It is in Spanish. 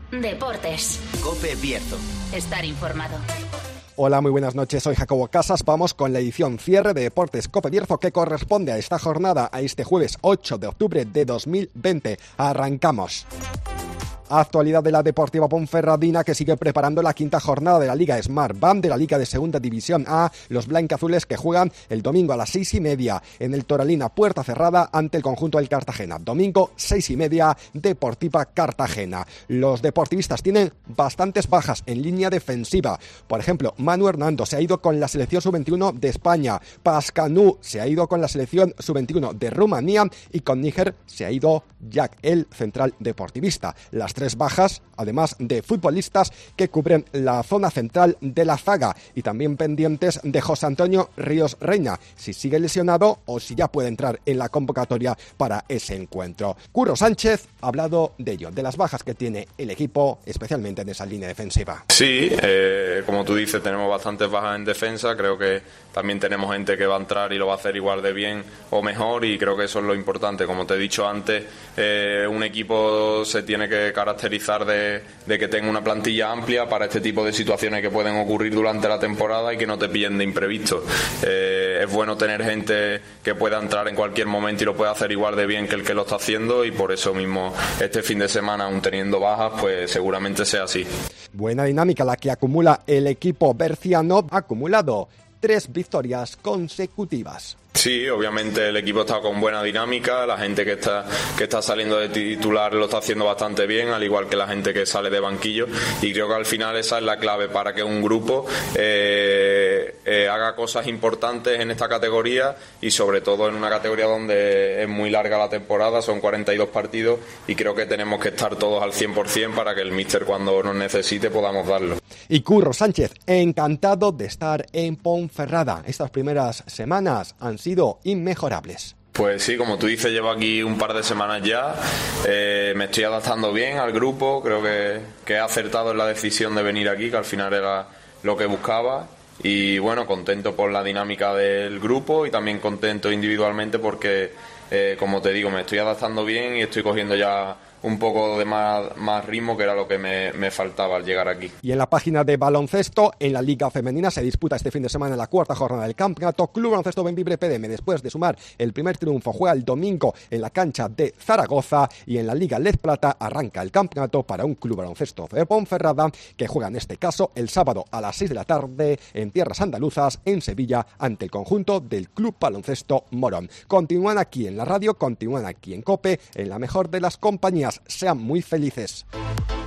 Deportes. COPE Bierzo. Estar informado. Hola, muy buenas noches, soy Jacobo Casas. Vamos con la edición cierre de Deportes COPE Bierzo que corresponde a esta jornada, a este jueves 8 de octubre de 2020. Arrancamos. Actualidad de la Deportiva Ponferradina, que sigue preparando la quinta jornada de la Liga Smart Band de la Liga de Segunda División A. Los blanquiazules que juegan el domingo a las 6:30 en el Toralina, puerta cerrada ante el conjunto del Cartagena. Domingo 6:30, Deportiva Cartagena. Los deportivistas tienen bastantes bajas en línea defensiva. Por ejemplo, Manu Hernando se ha ido con la selección sub-21 de España. Pascanú se ha ido con la selección sub-21 de Rumanía y con Níger se ha ido Jack, el central deportivista. Las tres bajas, además de futbolistas que cubren la zona central de la zaga, y también pendientes de José Antonio Ríos Reina, si sigue lesionado o si ya puede entrar en la convocatoria para ese encuentro. Curro Sánchez ha hablado de ello, de las bajas que tiene el equipo, especialmente en esa línea defensiva. Sí, como tú dices, tenemos bastantes bajas en defensa. Creo que también tenemos gente que va a entrar y lo va a hacer igual de bien o mejor, y creo que eso es lo importante. Como te he dicho antes, un equipo se tiene que caracterizar de que tenga una plantilla amplia para este tipo de situaciones que pueden ocurrir durante la temporada y que no te pillen de imprevisto. Es bueno tener gente que pueda entrar en cualquier momento y lo pueda hacer igual de bien que el que lo está haciendo, y por eso mismo este fin de semana, aún teniendo bajas, pues seguramente sea así. Buena dinámica la que acumula el equipo berciano, ha acumulado 3 victorias consecutivas. Sí, obviamente el equipo está con buena dinámica, la gente que está saliendo de titular lo está haciendo bastante bien, al igual que la gente que sale de banquillo, y creo que al final esa es la clave para que un grupo haga cosas importantes en esta categoría, y sobre todo en una categoría donde es muy larga la temporada, son 42 partidos, y creo que tenemos que estar todos al 100% para que el míster, cuando nos necesite, podamos darlo. Y Curro Sánchez, encantado de estar en Ponferrada. Estas primeras semanas han sido inmejorables. Pues sí, como tú dices, llevo aquí un par de semanas ya, me estoy adaptando bien al grupo, creo que he acertado en la decisión de venir aquí, que al final era lo que buscaba, y bueno, contento por la dinámica del grupo y también contento individualmente porque, como te digo, me estoy adaptando bien y estoy cogiendo ya un poco de más ritmo, que era lo que me faltaba al llegar aquí. Y en la página de baloncesto, en la Liga Femenina se disputa este fin de semana la cuarta jornada del campeonato. Club Baloncesto Bembibre PDM, después de sumar el primer triunfo, juega el domingo en la cancha de Zaragoza, y en la Liga Lez Plata arranca el campeonato para un Club Baloncesto de Ponferrada, que juega en este caso el sábado a las 6 de la tarde en tierras andaluzas, en Sevilla, ante el conjunto del Club Baloncesto Morón. Continúan aquí en la radio, continúan aquí en COPE, en la mejor de las compañías. Sean muy felices.